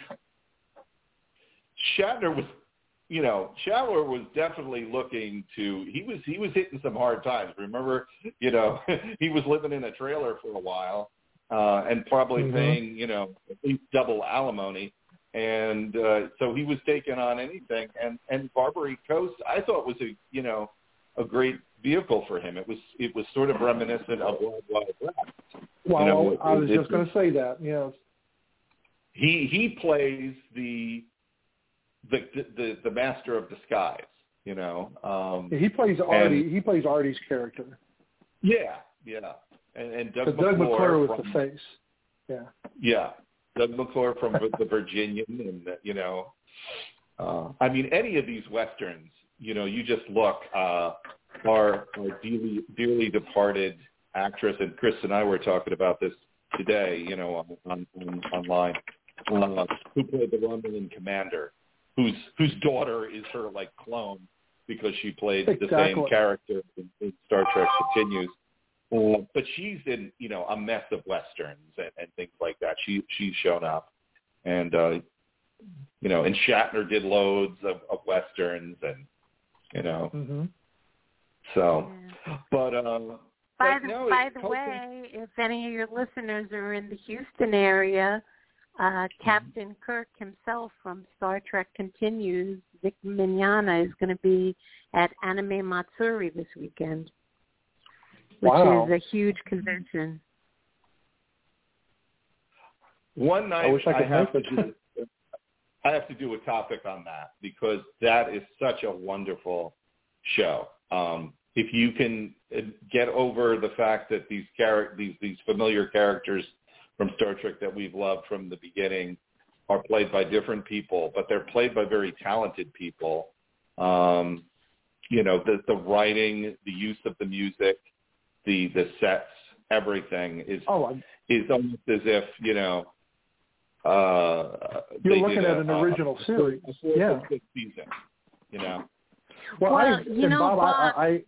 Shatner was, you know, Shatner was definitely looking to. He was he was hitting some hard times. Remember, you know, he was living in a trailer for a while. Uh, and probably mm-hmm. paying, you know, at least double alimony. And uh, so he was taking on anything. And, and Barbary Coast, I thought was a, you know, a great vehicle for him. It was it was sort of reminiscent of Wild Wild West. Well, you know, I was it, just going to say that, yes. He he plays the the the, the master of disguise, you know. Um, he plays Artie. And, he plays Artie's character. Yeah, yeah. And, and Doug, Doug McClure with from, the face. Yeah. Yeah. Doug McClure from the Virginian, and, you know, uh, I mean, any of these Westerns, you know, you just look, uh, our, our dearly, dearly departed actress, and Chris and I were talking about this today, you know, on, on, on online, uh, who played the Romulan commander, whose whose daughter is her, like, clone because she played exactly. the same character in, in Star Trek Continues. Uh, but she's in, you know, a mess of Westerns and, and things like that. She she's shown up, and uh, you know, and Shatner did loads of, of Westerns, and you know, mm-hmm. so. Yeah. But um, by but the no, by the way, if any of your listeners are in the Houston area, uh, Captain Kirk himself from Star Trek Continues, Vic Mignogna, is going to be at Anime Matsuri this weekend. Which wow. is a huge convention. One night I, wish I, could I have make to do, I have to do a topic on that because that is such a wonderful show. Um, if you can get over the fact that these char- these these familiar characters from Star Trek that we've loved from the beginning are played by different people, but they're played by very talented people. Um, you know, the the writing, the use of the music. The, the sets, everything is oh, I'm, is almost as if, you know, uh, you're they looking did at a, an a, original a, series. A yeah. season, you know. Well, well I, you and know, Bob, Bob I, I,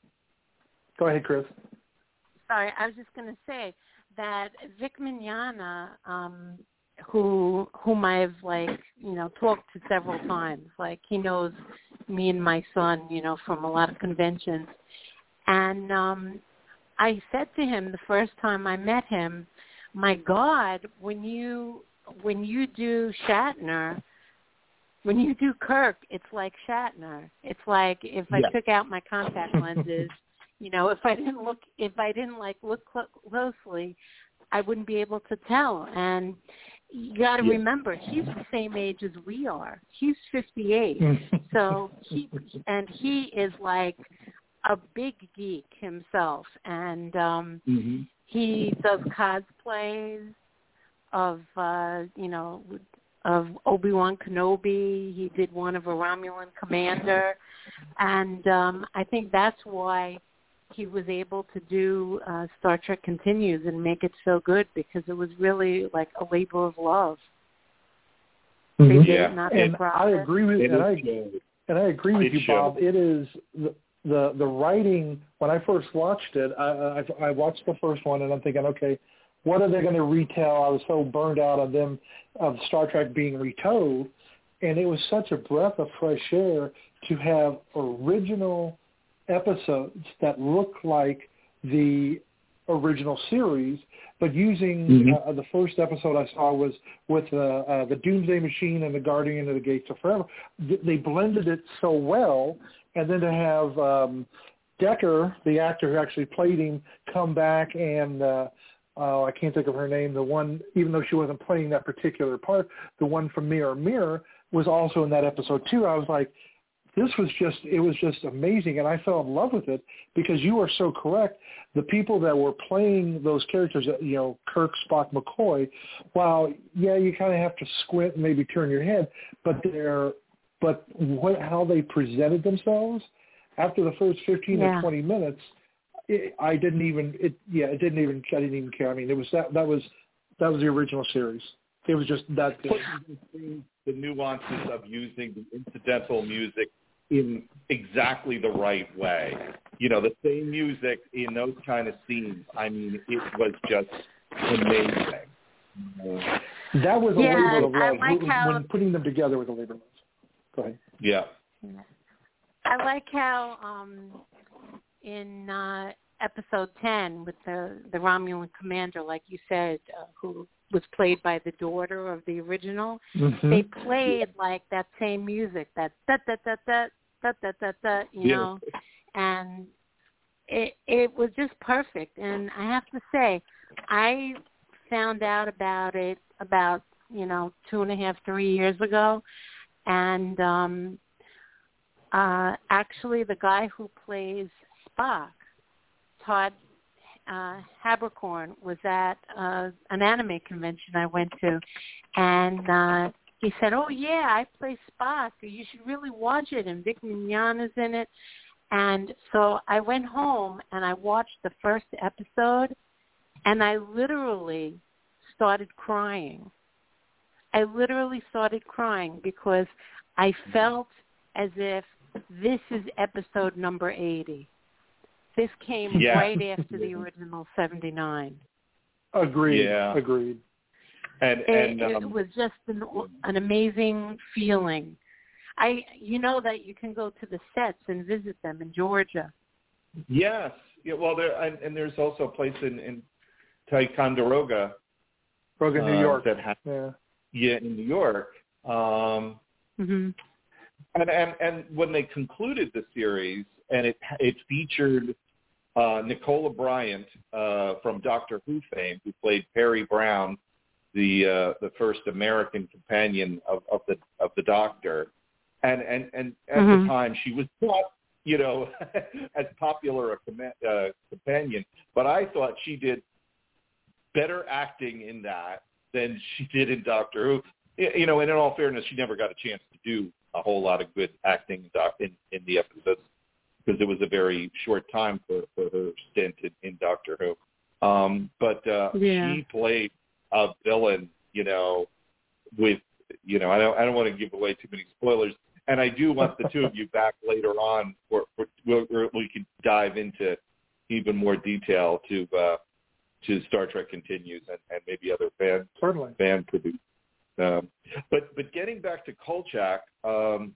go ahead, Chris. Sorry, I was just going to say that Vic Mignogna, um, who whom I've like, you know, talked to several times, like he knows me and my son, you know, from a lot of conventions, and um, I said to him the first time I met him, my God, when you when you do Shatner, when you do Kirk, it's like Shatner. It's like if I yeah. took out my contact lenses, you know, if I didn't look, if I didn't like look cl- closely, I wouldn't be able to tell. And you got to yeah. remember, he's the same age as we are. He's fifty-eight, so he and he is like a big geek himself, and um, mm-hmm. he does cosplays of, uh, you know, of Obi-Wan Kenobi. He did one of a Romulan commander, and um, I think that's why he was able to do uh, Star Trek Continues and make it so good, because it was really like a labor of love. Mm-hmm. They did yeah. it not and for I agree with it and I, showed. and I agree with it you, showed. Bob. It is the, the the writing. When I first watched it, I, I I watched the first one, and I'm thinking, okay, what are they going to retell? I was so burned out of them of Star Trek being retold, and it was such a breath of fresh air to have original episodes that look like the original series, but using mm-hmm. uh, the first episode I saw was with uh, uh, the Doomsday Machine and the Guardian of the Gates of Forever. They blended it so well, and then to have um, Decker, the actor who actually played him, come back and uh, uh, I can't think of her name. The one, even though she wasn't playing that particular part, the one from Mirror Mirror was also in that episode too. I was like, this was just, it was just amazing, and I fell in love with it because you are so correct. The people that were playing those characters, you know, Kirk, Spock, McCoy, while, yeah, you kind of have to squint and maybe turn your head, but they're, but what, how they presented themselves after the first fifteen yeah. or twenty minutes, it, I didn't even, it, yeah, it didn't even, I didn't even care. I mean, it was that, that was, that was the original series. It was just that good. The nuances of using the incidental music in exactly the right way. You know, the same music in those kind of scenes. I mean, it was just amazing. Uh, that was a yeah, labor of love. I like when, how, when putting them together with a labor of love. Go ahead. Yeah. I like how um, in uh, episode ten with the, the Romulan commander, like you said, uh, who was played by the daughter of the original, mm-hmm. they played like that same music, that da da da da da da da da, you know, yeah. and it it was just perfect. And I have to say, I found out about it about you know two and a half, three years ago, and um, uh, actually the guy who plays Spock, Todd Uh, Habercorn, was at uh, an anime convention I went to, and uh, he said, "Oh yeah, I play Spock. You should really watch it." And Vic Mignogna is in it. And so I went home and I watched the first episode, and I literally started crying. I literally started crying because I felt as if this is episode number eighty. This came yeah. right after the original seventy-nine. Agreed. Yeah. Agreed. And, it, and um, it was just an, an amazing feeling. I, you know that you can go to the sets and visit them in Georgia. Yes. Yeah. Well, there and, and there's also a place in, in Ticonderoga, Roga, New uh, York. that has, yeah. yeah, in New York. Um, mm-hmm. And and and when they concluded the series, and it it featured uh, Nicola Bryant uh, from Doctor Who fame, who played Perry Brown, the uh, the first American companion of, of the of the Doctor, and and and at mm-hmm. the time she was not, you know, as popular a com- uh, companion, but I thought she did better acting in that than she did in Doctor Who. You know, and in all fairness, she never got a chance to do a whole lot of good acting in in the episodes because it was a very short time for, for her stint in, in Doctor Who. Um, but uh, yeah. she played a villain, you know, with, you know, I don't I don't want to give away too many spoilers, and I do want the two of you back later on where, where, where we can dive into even more detail to uh, to Star Trek Continues and, and maybe other fan Certainly. fan produced. Um, but but getting back to Kolchak, um,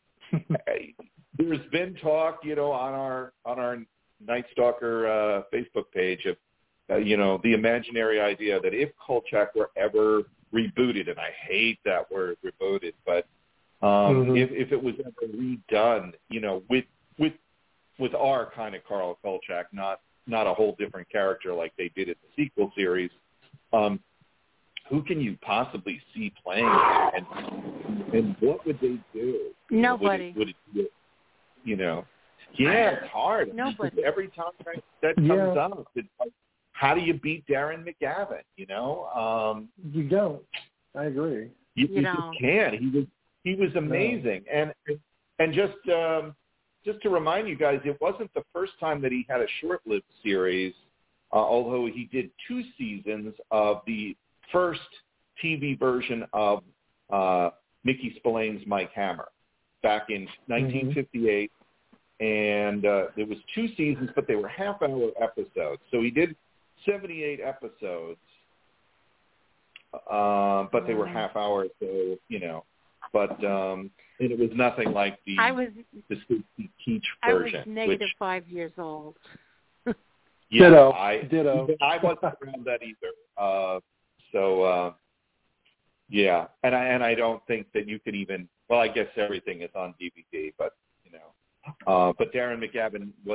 there's been talk, you know, on our on our Night Stalker uh, Facebook page of, uh, you know, the imaginary idea that if Kolchak were ever rebooted, and I hate that word rebooted, but um, mm-hmm. if, if it was ever redone, you know, with with with our kind of Carl Kolchak, not not a whole different character like they did in the sequel series. Um, Who can you possibly see playing it, and and what would they do? Nobody. Would it, would it, you know, yeah, it's hard. Nobody. Every time that comes yeah. up, it's like, how do you beat Darren McGavin? You know, um, you don't. I agree. You, you you don't. just can't. He was he was amazing, no. and and just um, just to remind you guys, it wasn't the first time that he had a short-lived series, uh, although he did two seasons of the first T V version of uh, Mickey Spillane's Mike Hammer back in nineteen fifty-eight, mm-hmm. and uh, there was two seasons, but they were half-hour episodes. So he did seventy-eight episodes, uh, but they were half-hour, so, you know. But um, and it was nothing like the I was the Stacey Keach I version. was negative which, five years old. yeah, Ditto. I, Ditto. I wasn't around that either. Uh, So, uh, yeah, and I and I don't think that you could even. Well, I guess everything is on D V D, but you know, uh, but Darren McGavin was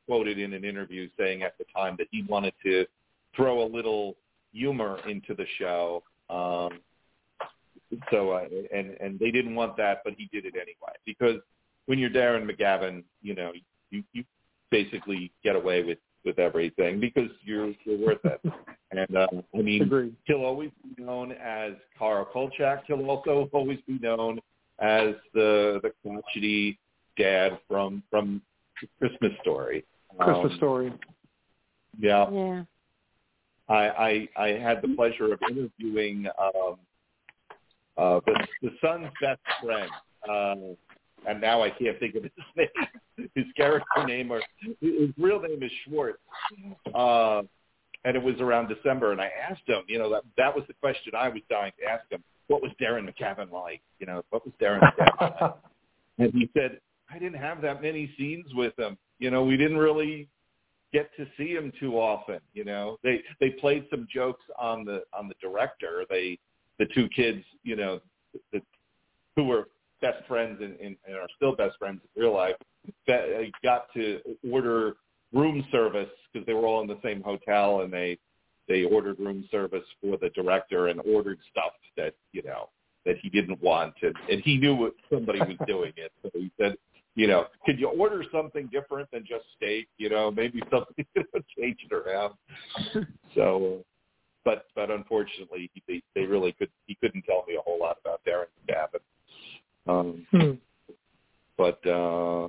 quoted in an interview saying at the time that he wanted to throw a little humor into the show. Um, so, uh, and and they didn't want that, but he did it anyway. Because when you're Darren McGavin, you know, you, you basically get away with, with everything because you're you're worth it. And uh, I mean, Agreed. He'll always be known as Carl Kolchak. He'll also always be known as the the crotchety dad from from Christmas Story. Christmas um, Story. Yeah. Yeah. I, I I had the pleasure of interviewing um, uh, the the son's best friend, uh, and now I can't think of his name, his character name, or his real name is Schwartz. Uh, and it was around December, and I asked him, you know, that that was the question I was dying to ask him. What was Darren McGavin like? You know, what was Darren McGavin like? And he said, I didn't have that many scenes with him. You know, we didn't really get to see him too often. You know, they they played some jokes on the on the director. They the two kids, you know, the, who were best friends and, and, and are still best friends in real life, that got to order room service because they were all in the same hotel, and they they ordered room service for the director and ordered stuff that, you know, that he didn't want, and, and he knew what somebody was doing it. So he said, you know, could you order something different than just steak? You know, maybe something change it around. So, but but unfortunately, he, they they really could he couldn't tell me a whole lot about Darren McGavin. Um, hmm. But uh,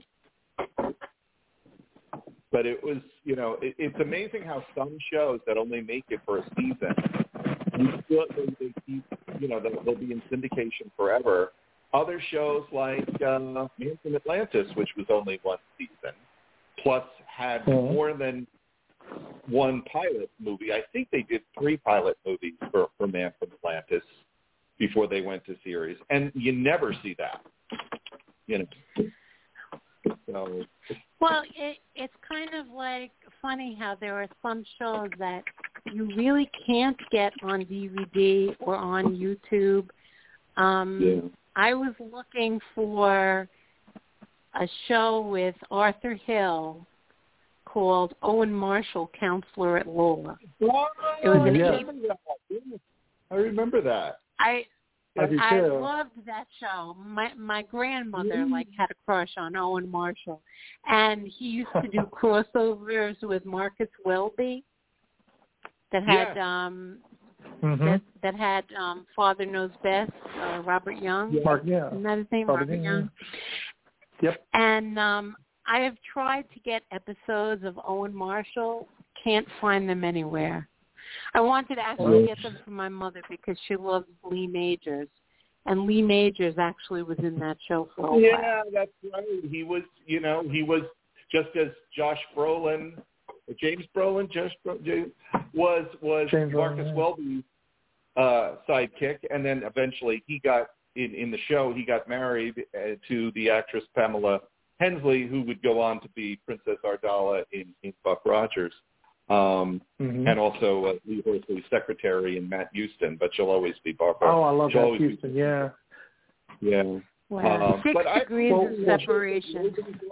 but it was, you know, it, it's amazing how some shows that only make it for a season, you still, they, they keep, you know, they'll, they'll be in syndication forever. Other shows like uh, Man from Atlantis, which was only one season, plus had mm-hmm. more than one pilot movie. I think they did three pilot movies for, for Man from Atlantis before they went to series, and you never see that. You know. So, well, it, it's kind of like funny how there are some shows that you really can't get on D V D or on YouTube. Um, yeah. I was looking for a show with Arthur Hill called Owen Marshall, Counselor at Law. Oh, it was an I, eight- remember I remember that. I I, I loved that show. My my grandmother mm-hmm. like had a crush on Owen Marshall, and he used to do crossovers with Marcus Welby that had yeah. um mm-hmm. that that had um Father Knows Best, uh, Robert Young. Yeah. Mark, yeah. Isn't that his name? Robert, Robert yeah. Young. Yep. And um I have tried to get episodes of Owen Marshall. Can't find them anywhere. I wanted to actually get them from my mother because she loves Lee Majors. And Lee Majors actually was in that show for a while. Yeah, that's right. He was, you know, he was just as Josh Brolin, James Brolin, Josh Brolin, was, was James Marcus Brolin, yeah. Welby's uh, sidekick. And then eventually he got, in, in the show, he got married uh, to the actress Pamela Hensley, who would go on to be Princess Ardala in, in Buck Rogers. Um, mm-hmm. And also uh, Lee Horsley's secretary in Matt Houston, but she'll always be Barbara. Oh, I love she'll Matt Houston, be, yeah. Yeah. Wow. Um, Six but degrees I, well, of separation.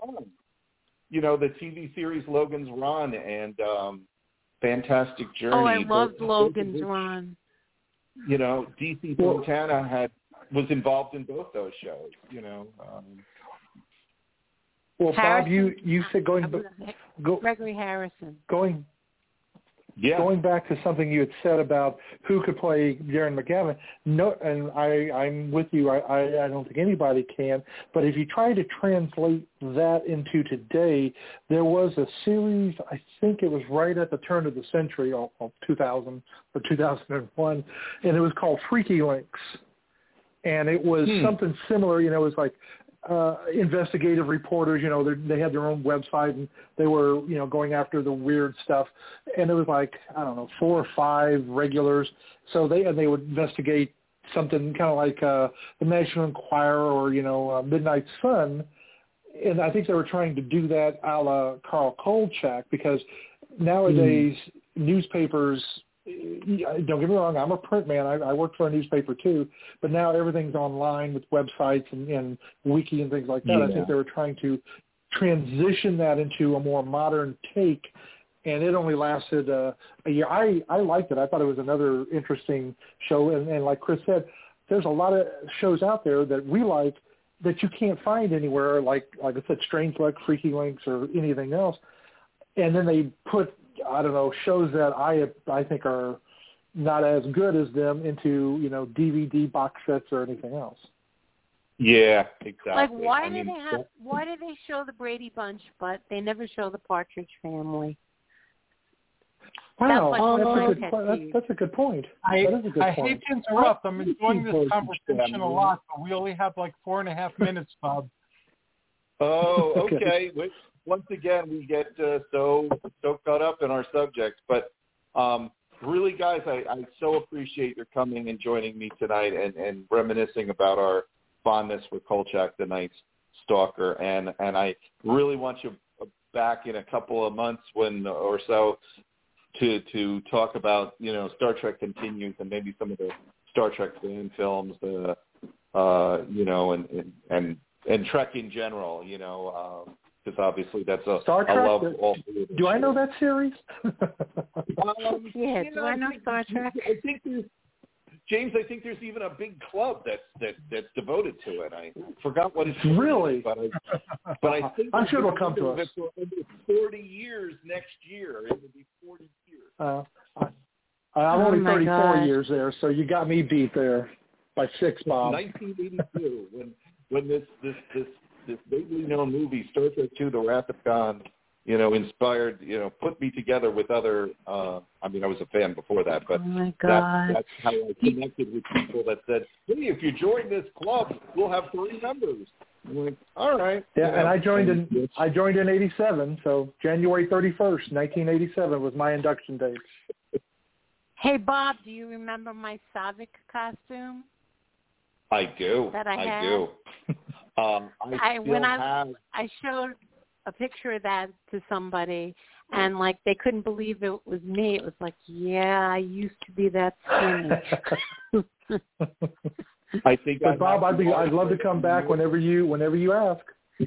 You know, the T V series Logan's Run and um, Fantastic Journey. Oh, I loved both, Logan's both, Run. You know, D C Fontana had was involved in both those shows, you know. Um, well, Harrison, Bob, you, you said going go, Gregory Harrison. Going Yeah. Going back to something you had said about who could play Darren McGavin, no, and I, I'm with you. I, I, I don't think anybody can. But if you try to translate that into today, there was a series, I think it was right at the turn of the century, or, or two thousand or two thousand one, and it was called Freaky Links. And it was hmm. something similar, you know, it was like uh, investigative reporters, you know, they had their own website and they were, you know, going after the weird stuff. And it was like, I don't know, four or five regulars. So they, and they would investigate something kind of like uh, the National Enquirer or, you know, uh, Midnight Sun. And I think they were trying to do that a la Carl Kolchak because nowadays mm. newspapers, don't get me wrong, I'm a print man. I, I work for a newspaper too, but now everything's online with websites and, and wiki and things like that. Yeah. I think they were trying to transitioned that into a more modern take, and it only lasted uh, a year. I, I liked it. I thought it was another interesting show, and, and like Chris said, there's a lot of shows out there that we like that you can't find anywhere, like like I said, Strange Luck, Freaky Links, or anything else. And then they put, I don't know, shows that I I think are not as good as them into, you know, D V D box sets or anything else. Yeah, exactly. Like, why I do mean, they have? Why do they show the Brady Bunch, but they never show the Partridge Family? Wow, that's, oh, that's, a my good, po- that's, that's a good point. I, that is a good I point. hate to interrupt. I'm enjoying this conversation a lot, but we only have like four and a half minutes, Bob. Oh, Okay. okay. We- Once again, we get uh, so so caught up in our subjects, but um, really, guys, I, I so appreciate your coming and joining me tonight and, and reminiscing about our fondness for Kolchak the Night Stalker, and and I really want you back in a couple of months when or so to to talk about, you know, Star Trek Continues and maybe some of the Star Trek fan films, the uh, you know, and and and, and Trek in general, you know. Uh, Because obviously that's a, Star Trek. I love all three of them. Do I know that series? um, Yeah, you do know, I know think, Star Trek? I think there's, James, I think there's even a big club that's that, that's devoted to it. I forgot what it's called, Really? but I, but I think I'm sure it'll come to us. For forty years next year. It will be forty years. Uh, I, I'm Oh only my thirty-four God. years there, so you got me beat there by six, Bob. nineteen eighty-two, when when this this this this vaguely known movie, Star Trek two: The Wrath of Khan, you know, inspired, you know, put me together with other. Uh, I mean, I was a fan before that, but Oh my that, God. that's how I connected with people that said, "Hey, if you join this club, we'll have three members." I'm like, "All right." Yeah, you know, and I joined in. and I joined in eighty-seven, so January thirty-first, nineteen eighty-seven was my induction date. Hey, Bob, do you remember my Savick costume? I do. That I had? do. Um, I, I still when I have. I showed a picture of that to somebody, and like they couldn't believe it was me. It was like, yeah, I used to be that skinny. I think. But I Bob, have I'd be. I'd love to come back whenever you whenever you ask.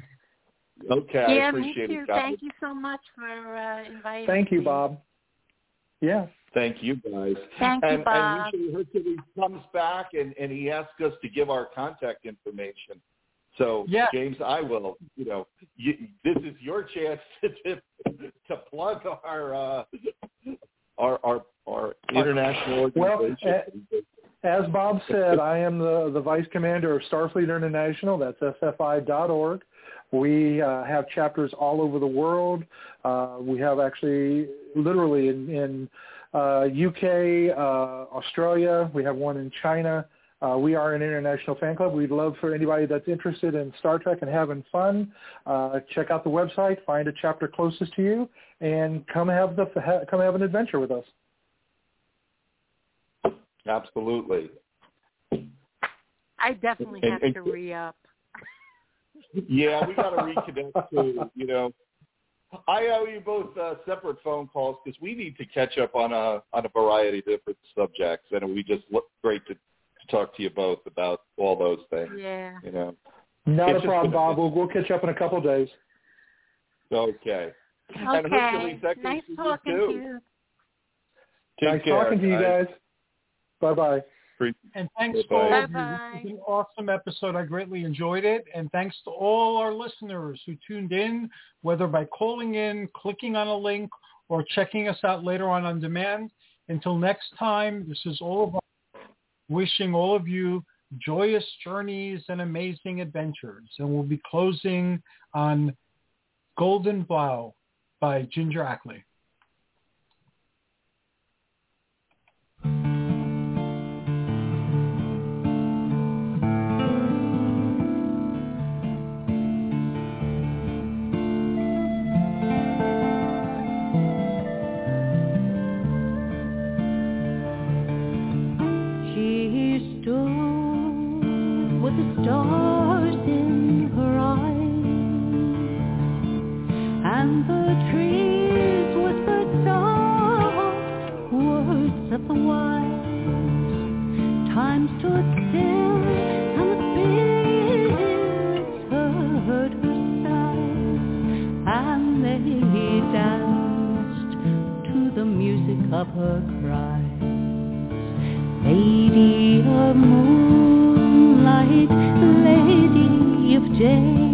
Okay, I yeah, me appreciate too. it, guys. Thank you so much for uh, inviting Thank you, me. Bob. Yeah. Thank you, guys. Thank you, and, Bob. And usually Hercules comes back and, and he asks us to give our contact information. So, Yeah. James, I will, you know, you, this is your chance to to, to plug our, uh, our our our international Well, organization. As Bob said, I am the, the Vice Commander of Starfleet International. That's S F I dot org. We uh, have chapters all over the world. Uh, we have actually literally in, in uh, U K, uh, Australia. We have one in China. Uh, we are an international fan club. We'd love for anybody that's interested in Star Trek and having fun, uh, check out the website, find a chapter closest to you, and come have the come have an adventure with us. Absolutely. I definitely And- have and- to re-up. Yeah, we got to reconnect too. You know, I owe you both uh, separate phone calls because we need to catch up on a on a variety of different subjects, and we just look great to, to talk to you both about all those things. Yeah. You know. Not It's a just problem, gonna- Bob. We'll, we'll catch up in a couple of days. Okay. And Okay. Hercules, that goes Nice to you, talking too. to you. Take nice care. talking to you I- guys. Bye-bye. And thanks Bye-bye. to all of you. Bye-bye. This was an awesome episode. I greatly enjoyed it. And thanks to all our listeners who tuned in, whether by calling in, clicking on a link, or checking us out later on on demand. Until next time, this is all about wishing all of you joyous journeys and amazing adventures. And we'll be closing on Golden Bough by Ginger Ackley. She stood with the stars in her eyes, and the trees whispered soft words of the wise. Time stood still, and the spirits heard her sigh. of her cries. Lady of moonlight, lady of day,